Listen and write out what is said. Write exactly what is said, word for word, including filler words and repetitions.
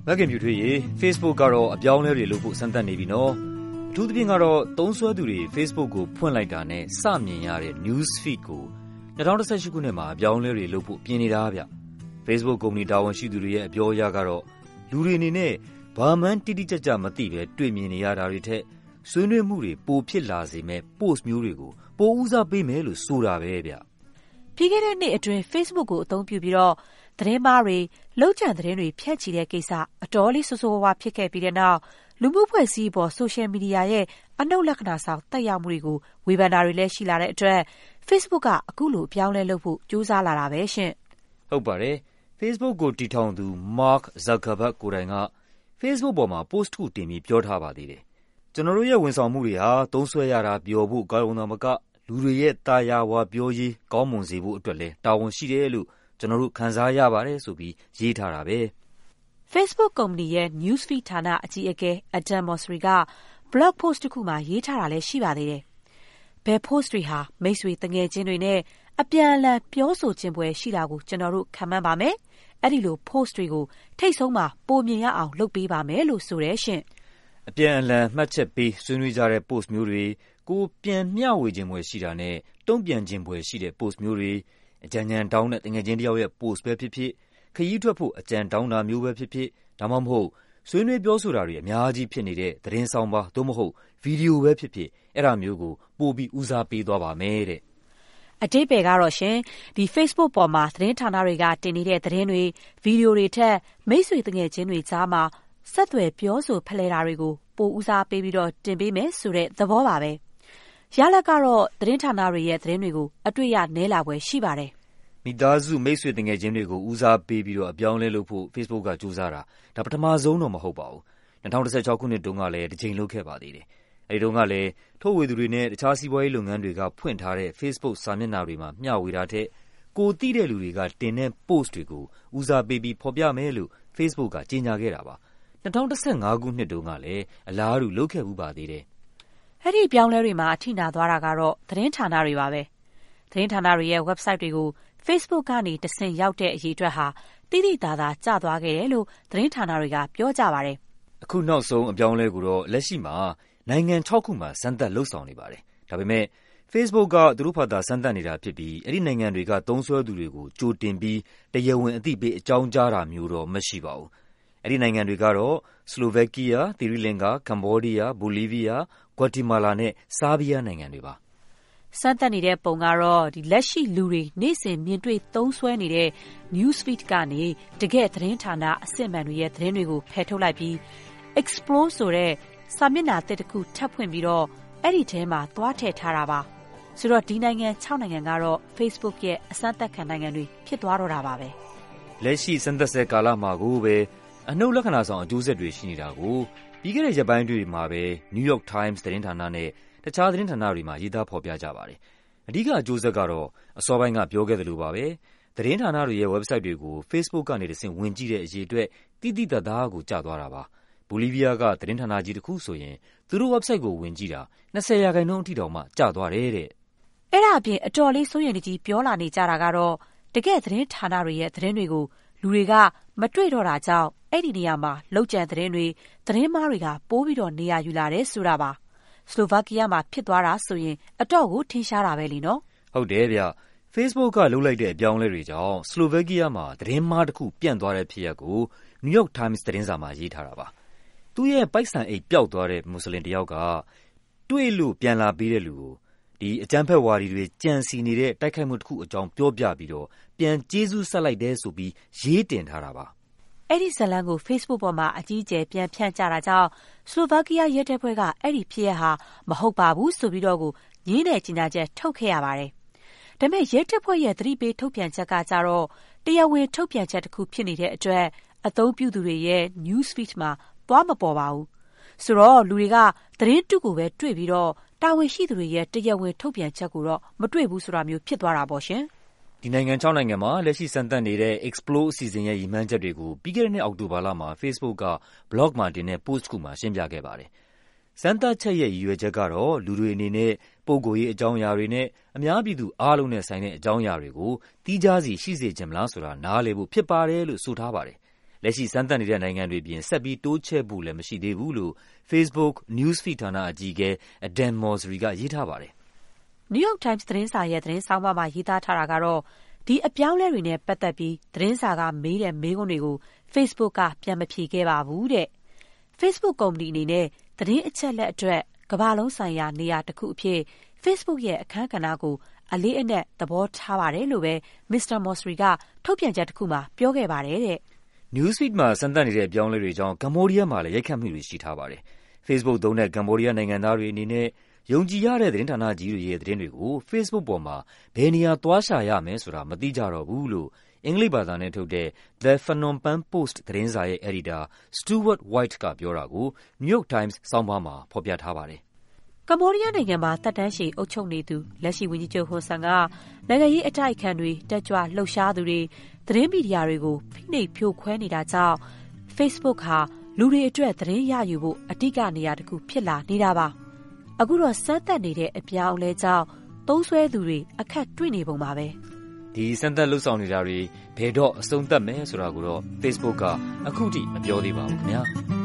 မကင်ပြူထွေးရေ Facebook ကတော့အပြောင်းလဲတွေလုပ်ဖို့စမ်းသပ်နေပြီနော်အထူးသဖြင့်ကတော့သုံးစွဲသူတွေ Facebook ကိုဖွင့်လိုက်တာနဲ့စမြင်ရတဲ့ News Feed ကို၂၀၁၈ခုနှစ်မှာအပြောင်းလဲတွေလုပ်ဖို့ပြင်နေတာဗျ Facebook ကုမ္ပဏီတာဝန်ရှိသူတွေရဲ့အပြောအရကတော့လူတွေအနေနဲ့ဘာမှန်းတိတိကျကျမသိပဲတွေ့မြင်နေရတာတွေထက်ဆွေးနွေးမှုတွေပိုဖြစ်လာစေမဲ့ post မျိုးတွေကိုပိုဦးစားပေးမယ်လို့ဆိုတာပဲဗျပြီးခဲ့တဲ့နှစ်အတွင်း Facebook ကိုအသုံးပြုပြီးတော့သတင်းမှားတွေလောက်ကျန်သတင်းတွေဖြန့်ချီတဲ့ကိစ္စအတော်လေးဆိုးဆိုးဝါးဝါဖြစ်ခဲ့ပြီးတဲ့နောက်လူမှုဖွဲ့စည်းပေါ် social media ရဲ့အနှုတ်လက္ခဏာဆောင်တက်ရောက်မှုတွေကိုဝေဖန်တာတွေလည်းရှိလာတဲ့အတွက် Facebook ကအခုလိုအပြောင်းလဲလုပ်ဖို့ကြိုးစားလာတာပဲရှင်ဟုတ်ပါတယ် Facebook ကိုတည်ထောင်သူ Mark Zuckerberg ကိုယ်တိုင်က Facebook ပေါ်မှာ post တစ်ခုတင်ပြီးပြောထားပါသေးတယ်ကျွန်တော်တို့ရဲ့ဝန်ဆောင်မှုတွေဟာသုံးစွဲရတာပျော်ဖို့ကောင်းအောင်တော့မကလူတွေရဲ့တာယာဝါပြောရေးကောင်းမွန်စေဖို့အတွက်လည်းတာဝန်ရှိတယ်လို့ကျွန်တော်တို့ခံစားရပါတယ်ဆိုပြီးရေးထားတာပဲ Facebook ကုမ္ပဏီရဲ့ Newsfeed ဌာနအကြီးအကဲ Adam Mosseri က blog post တစ်ခုမှာရေးထားတာလည်းရှိပါသေးတယ်။ဘယ် post တွေဟာမိတ်ဆွေတငယ်ချင်းတွေနဲ့အပြန်အလှန်ပြောဆိုခြင်းပွဲရှိတာကိုကျွန်တော်တို့ခံမှန်းပါမယ်။အဲ့ဒီလို post တွေကိုထိတ်ဆုံးမှာပိုမြင်ရအောင်လုပ်ပေးပါမယ်လို့ဆိုရဲရှင်။အပြန်အလှန်မှတ်ချက်ပေးဆွေးနွေးကြတဲ့ post မျိုးတွေကိုပြန်မျှဝေခြင်းပွဲရှိတာနဲ့တုံ့ပြန်ခြင်းပွဲရှိတဲ့ post မျိုးတွေအကြံဉာဏ်တောင်းတဲ့တငယ်ချင်းတယောက်ရဲ့ post ပဲဖြစ်ဖြစ်ခရီးထွက်ဖို့အကြံတောင်းတာမျိုးပဲဖြစ်ဖြစ်ဒါမှမဟုတ်ဆွေးနွေးပြောဆိုတာတွေအများကြီးဖြစ်နေတဲ့သတင်းဆောင်ပါသို့မဟုတ်ဗီဒီယိုပဲဖြစ်ဖြစ်အဲ့ဒါမျိုးကိုပို့ပြီးဦးစားပေးသွားပါမယ်တဲ့အတိတ်ပဲကတော့ရှင်ဒီ Facebook ပေါ်မှာသတင်းဌာနတွေကတင်နေတဲ့သတင်းတွေဗီဒီယိုတွေထက်မိတ်ဆွေတငယ်ချင်းတွေကြားမှာဆက်သွယ်ပြောဆိုဖလှယ်တာတွေကိုပိုဦးစားပေးပြီးတော့တင်ပေးမယ်ဆိုတဲ့သဘောပါပဲရလဒ်ကတော့သတင်းဌာနတွေရဲ့သတင်းတွေကိုအတွေ့ရနဲလာပွဲရှိပါတယ်မိသားစုမိတ်ဆွေတငယ်ချင်းတွေကိုဦးစားပေးပြီးတော့အပြောင်းလဲလုပ်ဖို့ Facebook ကကြိုးစားတာဒါပထမဆုံးတော့မဟုတ်ပါဘူး၂၀၁၆ခုနှစ်တုန်းကလည်းတစ်ချိန်လုပ်ခဲ့ပါသေးတယ်အဲဒီတုန်းကလည်းထုတ်ဝေသူတွေနဲ့တခြားစီးပွားရေးလုပ်ငန်းတွေကဖွင့်ထားတဲ့ Facebook စာမျက်နှာတွေမှာမျှဝေတာထက်ကိုသိတဲ့လူတွေကတင်တဲ့ post တွေကိုဦးစားပေးပြီးဖော်ပြမယ်လို့ Facebook ကကြေညာခဲ့တာပါ၂၀၁၅ခုနှစ်တုန်းကလည်းအလားတူလုပ်ခဲ့ဘူးပါသေးတယ်အဲ့ဒီပြောင်းလဲတွေမှာအထိနာသွားတာကတော့သတင်းဌာနတွေပါပဲသတင်းဌာနတွေရဲ့ website တွေကို Facebook ကနေတဆင့်ရောက်တဲ့အရေးအတွက်ဟာတိတိတသာကျသွားခဲ့တယ်လို့သတင်းဌာနတွေကပြောကြပါတယ်အခုနောက်ဆုံးအပြောင်းလဲကိုတော့လက်ရှိမှာနိုင်ငံ၆ခုမှာစမ်းသပ်လှုပ်ဆောင်နေပါတယ်ဒါပေမဲ့ Facebook ကသူတို့ဘာသာစမ်းသပ်နေတာဖြစ်ပြီးအဲ့ဒီနိုင်ငံတွေကသုံးစွဲသူတွေကိုကြိုတင်ပြီးတရားဝင်အသိပေးအကြောင်းကြားတာမျိုးတော့မရှိပါဘူးအဲ့ဒီနိုင်ငံတွေကတော့ Slovakia, Sri Lanka, Cambodia, Bolivia, Guatemala နဲ့ Serbia နိုင်ငံတွေပါစမ်းသပ်နေတဲ့ပုံကတော့ဒီလက်ရှိလူတွေနေ့စဉ်မြင်တွေ့သုံးစွဲနေတဲ့ Newsfeed ကနေတကယ်သတင်းဌာနအစစ်အမှန်တွေရဲ့သတင်းတွေကိုဖယ်ထုတ်လိုက်ပြီး Explore ဆိုတဲ့စာမျက်နှာသစ်တစ်ခုထပ်ဖွင့်ပြီးတော့အဲ့ဒီထဲမှာသွားထည့်ထားတာပါဆိုတော့ဒီနိုင်ငံ၆နိုင်ငံကတော့ Facebook ရဲ့အစမ်းသက်ခံနိုင်ငံတွေဖြစ်သွားတော့တာပါပဲလက်ရှိစမ်းသပ်ဆဲကာလမှာကိုပဲအနှုတ်လက္ခဏာဆောင်အကျိုးဆက်တွေရှိနေတာကိုပြီးခဲ့တဲ့ရက်ပိုင်းတွေမှာပဲ New York Times သတင်းဌာနနဲ့တခြားသတင်းဌာနတွေမှာရေးသားဖော်ပြကြပါတယ်အဓိကအကျိုးဆက်ကတော့အစောပိုင်းကပြောခဲ့သလိုပါပဲသတင်းဌာနတွေရဲ့ website တွေကို Facebook ကနေတဆင့်ဝင်ကြည့်တဲ့အရေးအတွက်တိတိတတ်သားကိုကျသွားတာပါဘိုလီးဗီးယားကသတင်းဌာနကြီးတစ်ခုဆိုရင်သူတို့ website ကိုဝင်ကြည့်တာ၂၀ရာခိုင်နှုန်းအထိတောင်မှကျသွားတယ်တဲ့အဲ့ဒါအပြင်အတော်လေးစိုးရိမ်ကြီးပြောလာနေကြတာကတော့တကယ်သတင်းဌာနတွေရဲ့သတင်းတွေကိုလူတွေကမတွေ့တော့တာကြောင့်အဲ့ဒီနေရာမှာလောက်ကျန်သတင်းတွေသတင်းမှားတွေကပိုးပြီးတော့နေရာယူလာတယ်ဆိုတာပါစလိုဗာကီးယားမှာဖြစ်သွားတာဆိုရင်အတော့ကိုထင်ရှားတာပဲလीနော်ဟုတ်တယ်ဗျ Facebook ကလုပ်လိုက်တဲ့အပြောင်းလဲတွေကြောင့်စလိုဗက်ကီးယားမှာသတင်းမှားတစ်ခုပြန့်သွားတဲ့ဖြစ်ရပ်ကို New York Times သတင်းစာမှာရေးထားတာပါသူ့ရဲ့ပိုက်ဆံအိတ်ပျောက်သွားတဲ့မွတ်စလင်တယောက်ကတွေ့လို့ပြန်လာပေးတဲ့လူကိုဒီအကြမ်းဖက်ဝါဒီတွေကြံစီနေတဲ့တိုက်ခိုက်မှုတစ်ခုအကြောင်းပြောပြပြီးတော့ပြန်ကျေးဇူးဆက်လိုက်တယ်ဆိုပြီးရေးတင်ထားတာပါအဲ့ဒီဇလန်ကို Facebook ပေါ်မှာအကြီးအကျယ်ပြန်ဖြန့်ကြတာကြောင့်စလိုဗက်ကီးယားရဲတပ်ဖွဲ့ကအဲ့ဒီဖြစ်ရဟာမဟုတ်ပါဘူးဆိုပြီးတော့ကိုညင်းတဲ့ကြေညာချက်ထုတ်ခဲ့ရပါတယ်။ဒါပေမဲ့ရဲတပ်ဖွဲ့ရဲ့သတိပေးထုတ်ပြန်ချက်ကကြတော့တရားဝင်ထုတ်ပြန်ချက်တစ်ခုဖြစ်နေတဲ့အတွက်အသုံးပြုသူတွေရဲ့ Newsfeed မှာသွားမပေါ်ပါဘူး။ဆိုတော့လူတွေကသတင်းတုကိုပဲတွေ့ပြီးတော့တာဝန်ရှိသူတွေရဲ့တရားဝင်ထုတ်ပြန်ချက်ကိုတော့မတွေ့ဘူးဆိုတာမျိုးဖြစ်သွားတာပေါ့ရှင်။ဒီနိုင်ငံ၆နိုင်ငံမှာလက်ရှိစမ်းသပ်နေတဲ့ Explore အစီအစဉ်ရဲ့ရည်မှန်းချက်တွေကိုပြီးခဲ့တဲ့နှစ်အောက်တိုဘာလမှာ Facebook က blog မှာတင်တဲ့ post တစ်ခုမှာရှင်းပြခဲ့ပါတယ်။စမ်းသပ်ချက်ရဲ့ရည်ရွယ်ချက်ကတော့လူတွေအနေနဲ့ပုဂ္ဂိုလ်ရေးအကြောင်းအရာတွေနဲ့အများပြည်သူအားလုံးနဲ့ဆိုင်တဲ့အကြောင်းအရာတွေကိုသီးခြားစီရှိစေချင်မလားဆိုတာနားလည်ဖို့ဖြစ်ပါတယ်လို့ဆိုထားပါတယ်။လက်ရှိစမ်းသပ်နေတဲ့နိုင်ငံတွေပြင်ဆက်ပြီးတိုးချဲ့ဖို့လည်းမရှိသေးဘူးလို့ Facebook Newsfeed ဌာနအကြီးအကဲ Adam Mosseri ကရေးထားပါတယ်။ New York Times သတင်းစာရဲ့သတင်းဆောင်းပါးမှာရေးသားထားတာကတော့ဒီအပြောင်းအလဲတွေနဲ့ပတ်သက်ပြီးသတင်းစာကမေးတဲ့မေးခွန်းတွေကို Facebook ကပြန်မဖြေခဲ့ပါဘူးတဲ့။ Facebook ကုမ္ပဏီအနေနဲ့သတင်းအချက်အလက်အတွက်ကမ္ဘာလုံးဆိုင်ရာနေရာတစ်ခုအဖြစ် Facebook ရဲ့အခန်းကဏ္ဍကိုအလေးအနက်သဘောထားပါတယ်လို့ပဲ မစ္စတာ Mosseri ကထုတ်ပြန်ချက်တစ်ခုမှာပြောခဲ့ပါတယ်တဲ့။ Newsfeed မှာစမ်းသပ်နေတဲ့အပြောင်းအလဲတွေကြောင့်ကမ္ဘောဒီးယားမှာလည်းရိုက်ခတ်မှုတွေရှိထားပါတယ်။ Facebook သုံးတဲ့ကမ္ဘောဒီးယားနိုင်ငံသားတွေအနေနဲ့ယုံကြည်ရတဲ့သတင်းဌာနကြီးတွေရဲ့သတင်းတွေကို Facebook ပေါ်မှာဘယ်နေရာသွားရှာရမယ်ဆိုတာမသိကြတော့ဘူးလို့အင်္ဂလိပ်ဘာသာနဲ့ထုတ်တဲ့ The Phnom Penh Post သတင်းစာရဲ့အယ်ဒီတာ Stuart White ကပြောတာကို New York Times ဆောင်းပါးမှာဖော်ပြထားပါတယ်။ကမ္ဘောဒီးယားနိုင်ငံမှာသက်တမ်းရှည်အုပ်ချုပ်နေသူလက်ရှိဝန်ကြီးချုပ်ဟွန်ဆန်ကနိုင်ငံရေးအတိုက်အခံတွေတက်ကြွလှုပ်ရှားသူတွေသတင်းမီဒီယာတွေကိုဖိနှိပ်ဖြိုခွဲနေတာကြောင့် Facebook ဟာလူတွေအတွက်သတင်းရယူဖို့အဓိကနေရာတစ်ခုဖြစ်လာနေတာပါ။အခုတော့စမ်းသပ်နေတဲ့အပြောင်းအလဲကြောင့်သုံးစွဲသူတွေအခက်တွေ့နေပုံပါပဲ။ဒီစမ်းသပ်လှုပ်ဆောင်နေတာတွေဘယ်တော့အဆုံးသတ်မယ်ဆိုတာကိုတော့ Facebook ကအခုထိမပြောသေးပါဘူးခင်ဗျာ။